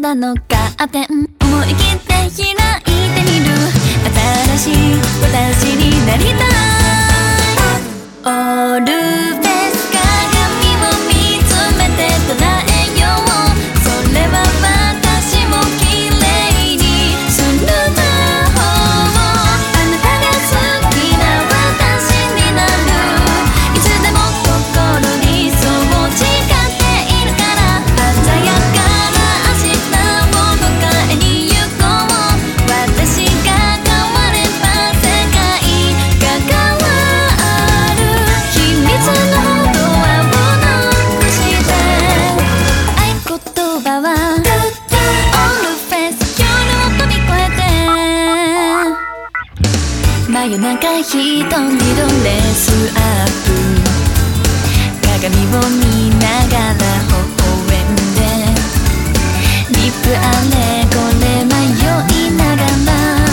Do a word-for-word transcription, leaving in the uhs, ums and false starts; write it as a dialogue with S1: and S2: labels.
S1: だのカーテン思い切って開いてみる新しい私になりたいオールフェイス鏡を見つめて捉えようそれは私も綺麗にする魔法あなたが好きな私になるいつでも心にそう誓っているから鮮やかな明日を迎えに行こう私が変われば世界が変わる秘密のドアをノックして合言葉はオールフェイス夜を飛び越えて真夜中一人のレースアップ鏡を見ながら微笑んでリップあれこれ迷いながら